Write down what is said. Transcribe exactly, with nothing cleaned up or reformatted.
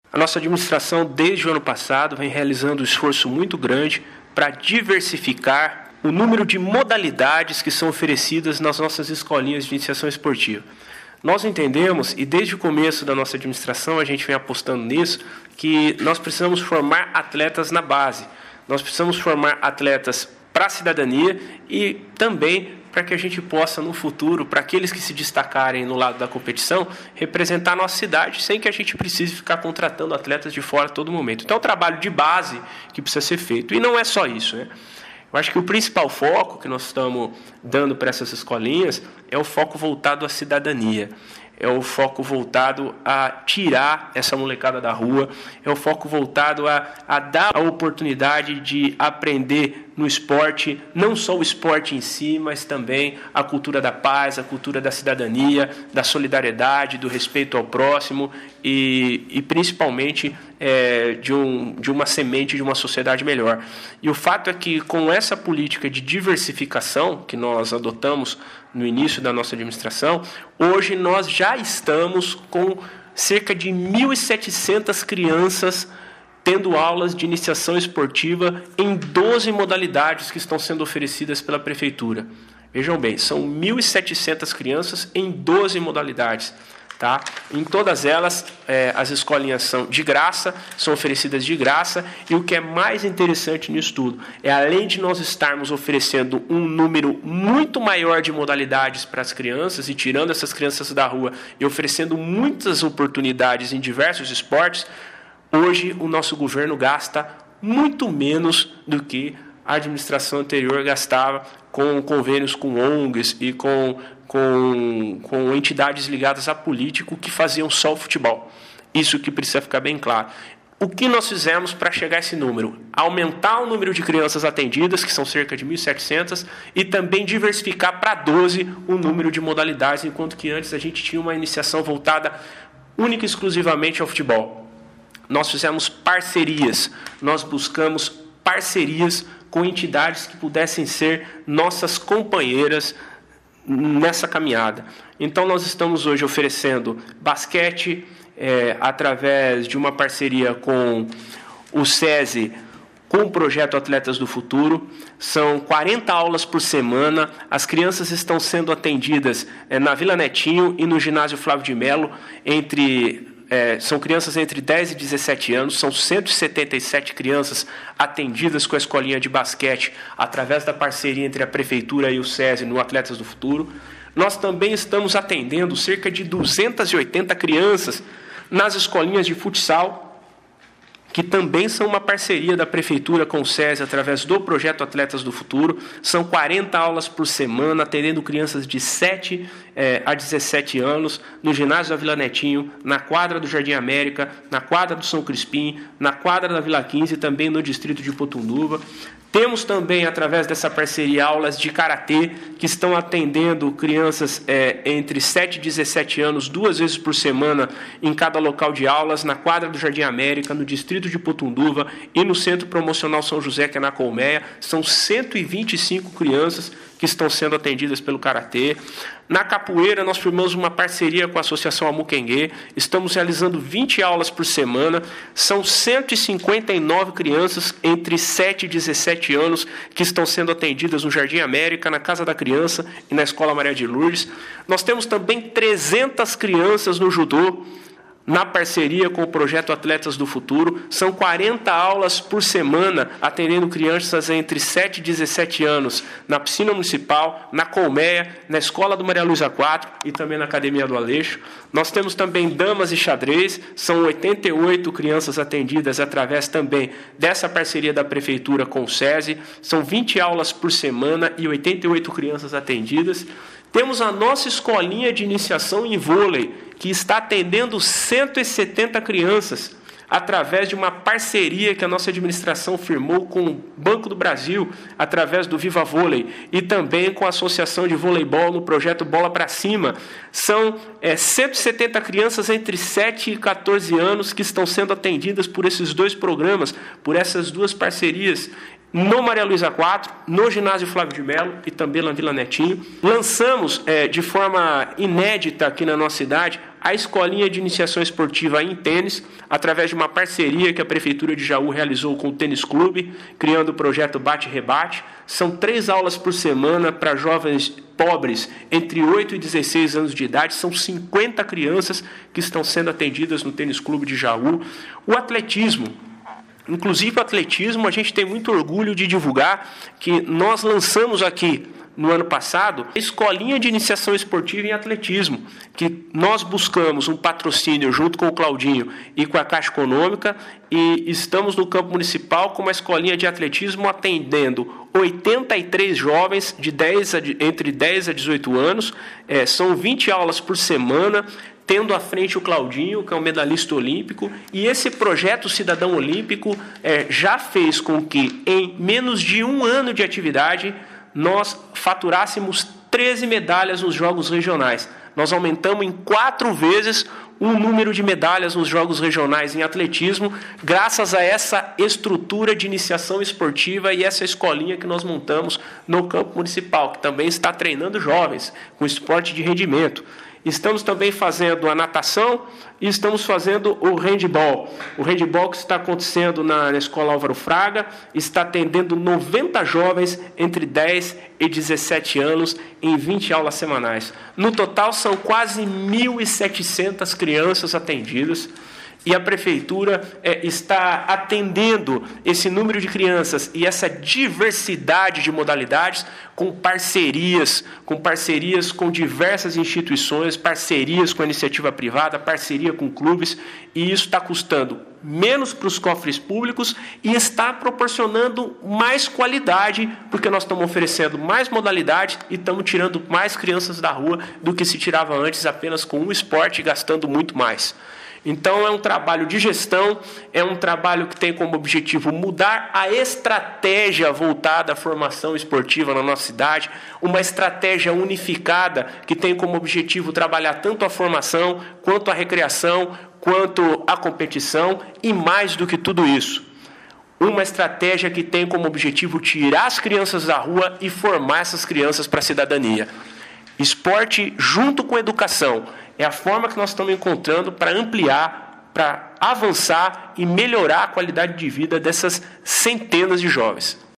A nossa administração, desde o ano passado, vem realizando um esforço muito grande para diversificar o número de modalidades que são oferecidas nas nossas escolinhas de iniciação esportiva. Nós entendemos, e desde o começo da nossa administração a gente vem apostando nisso, que nós precisamos formar atletas na base. Nós precisamos formar atletas para a cidadania e também para que a gente possa, no futuro, para aqueles que se destacarem no lado da competição, representar a nossa cidade sem que a gente precise ficar contratando atletas de fora a todo momento. Então, é um trabalho de base que precisa ser feito. E não é só isso, né? Eu acho que o principal foco que nós estamos dando para essas escolinhas é o foco voltado à cidadania, é o foco voltado a tirar essa molecada da rua, é o foco voltado a, a dar a oportunidade de aprender no esporte, não só o esporte em si, mas também a cultura da paz, a cultura da cidadania, da solidariedade, do respeito ao próximo e, e principalmente é, de, um, de uma semente de uma sociedade melhor. E o fato é que com essa política de diversificação que nós adotamos no início da nossa administração, hoje nós já estamos com cerca de mil e setecentas crianças tendo aulas de iniciação esportiva em doze modalidades que estão sendo oferecidas pela Prefeitura. Vejam bem, são mil e setecentas crianças em doze modalidades. Tá? Em todas elas, é, as escolinhas são de graça, são oferecidas de graça, e o que é mais interessante nisso tudo é, além de nós estarmos oferecendo um número muito maior de modalidades para as crianças e tirando essas crianças da rua e oferecendo muitas oportunidades em diversos esportes, hoje o nosso governo gasta muito menos do que a administração anterior gastava com convênios com O N Gs e com Com, com entidades ligadas a político que faziam só o futebol. Isso que precisa ficar bem claro. O que nós fizemos para chegar a esse número? Aumentar o número de crianças atendidas, que são cerca de mil e setecentas, e também diversificar para doze o número de modalidades, enquanto que antes a gente tinha uma iniciação voltada única e exclusivamente ao futebol. Nós fizemos parcerias, nós buscamos parcerias com entidades que pudessem ser nossas companheiras nessa caminhada. Então, nós estamos hoje oferecendo basquete é, através de uma parceria com o SESI, com o projeto Atletas do Futuro. São quarenta aulas por semana. As crianças estão sendo atendidas é, na Vila Netinho e no ginásio Flávio de Mello, entre... É, são crianças entre dez e dezessete anos, são cento e setenta e sete crianças atendidas com a escolinha de basquete através da parceria entre a Prefeitura e o SESI no Atletas do Futuro. Nós também estamos atendendo cerca de duzentas e oitenta crianças nas escolinhas de futsal, que também são uma parceria da Prefeitura com o SESI através do projeto Atletas do Futuro. São quarenta aulas por semana, atendendo crianças de sete eh, a dezessete anos, no ginásio da Vila Netinho, na quadra do Jardim América, na quadra do São Crispim, na quadra da Vila quinze e também no distrito de Potunduva. Temos também, através dessa parceria, aulas de karatê, que estão atendendo crianças é, entre sete e dezessete anos, duas vezes por semana, em cada local de aulas, na quadra do Jardim América, no distrito de Potunduva e no Centro Promocional São José, que é na Colmeia. São cento e vinte e cinco crianças que estão sendo atendidas pelo karatê. Na capoeira, nós firmamos uma parceria com a Associação Amuquengue. Estamos realizando vinte aulas por semana. São cento e cinquenta e nove crianças entre sete e dezessete anos que estão sendo atendidas no Jardim América, na Casa da Criança e na Escola Maria de Lourdes. Nós temos também trezentas crianças no judô, na parceria com o projeto Atletas do Futuro. São quarenta aulas por semana, atendendo crianças entre sete e dezessete anos, na piscina municipal, na Colmeia, na Escola do Maria Luísa quatro e também na Academia do Aleixo. Nós temos também damas e xadrez, são oitenta e oito crianças atendidas através também dessa parceria da Prefeitura com o SESI. São vinte aulas por semana e oitenta e oito crianças atendidas. Temos a nossa escolinha de iniciação em vôlei, que está atendendo cento e setenta crianças, através de uma parceria que a nossa administração firmou com o Banco do Brasil, através do Viva Vôlei, e também com a Associação de Voleibol no projeto Bola para Cima. São é, cento e setenta crianças entre sete e quatorze anos que estão sendo atendidas por esses dois programas, por essas duas parcerias, no Maria Luísa quatro, no ginásio Flávio de Mello e também na Vila Netinho. Lançamos é, de forma inédita aqui na nossa cidade a escolinha de iniciação esportiva em tênis, através de uma parceria que a Prefeitura de Jaú realizou com o Tênis Clube, criando o projeto Bate-Rebate. São três aulas por semana para jovens pobres entre oito e dezesseis anos de idade. São cinquenta crianças que estão sendo atendidas no Tênis Clube de Jaú. O atletismo. Inclusive o atletismo, a gente tem muito orgulho de divulgar que nós lançamos aqui no ano passado a escolinha de iniciação esportiva em atletismo, que nós buscamos um patrocínio junto com o Claudinho e com a Caixa Econômica, e estamos no campo municipal com uma escolinha de atletismo atendendo oitenta e três jovens de dez a, entre dez a dezoito anos, é, são vinte aulas por semana, tendo à frente o Claudinho, que é um medalhista olímpico, e esse projeto Cidadão Olímpico é, já fez com que, em menos de um ano de atividade, nós faturássemos treze medalhas nos Jogos Regionais. Nós aumentamos em quatro vezes o número de medalhas nos Jogos Regionais em atletismo, graças a essa estrutura de iniciação esportiva e essa escolinha que nós montamos no campo municipal, que também está treinando jovens com esporte de rendimento. Estamos também fazendo a natação e estamos fazendo o handball. O handball que está acontecendo na, na Escola Álvaro Fraga está atendendo noventa jovens entre dez e dezessete anos em vinte aulas semanais. No total, são quase mil e setecentas crianças atendidas. E a Prefeitura é, está atendendo esse número de crianças e essa diversidade de modalidades com parcerias, com parcerias com diversas instituições, parcerias com a iniciativa privada, parceria com clubes, e isso está custando menos para os cofres públicos e está proporcionando mais qualidade, porque nós estamos oferecendo mais modalidade e estamos tirando mais crianças da rua do que se tirava antes apenas com um esporte, gastando muito mais. Então, é um trabalho de gestão, é um trabalho que tem como objetivo mudar a estratégia voltada à formação esportiva na nossa cidade, uma estratégia unificada que tem como objetivo trabalhar tanto a formação, quanto a recreação, quanto a competição e mais do que tudo isso. Uma estratégia que tem como objetivo tirar as crianças da rua e formar essas crianças para a cidadania. Esporte junto com educação é a forma que nós estamos encontrando para ampliar, para avançar e melhorar a qualidade de vida dessas centenas de jovens.